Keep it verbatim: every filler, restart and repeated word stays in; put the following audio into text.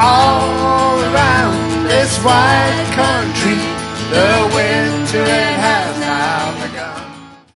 all around this white country. The winter it has now begun.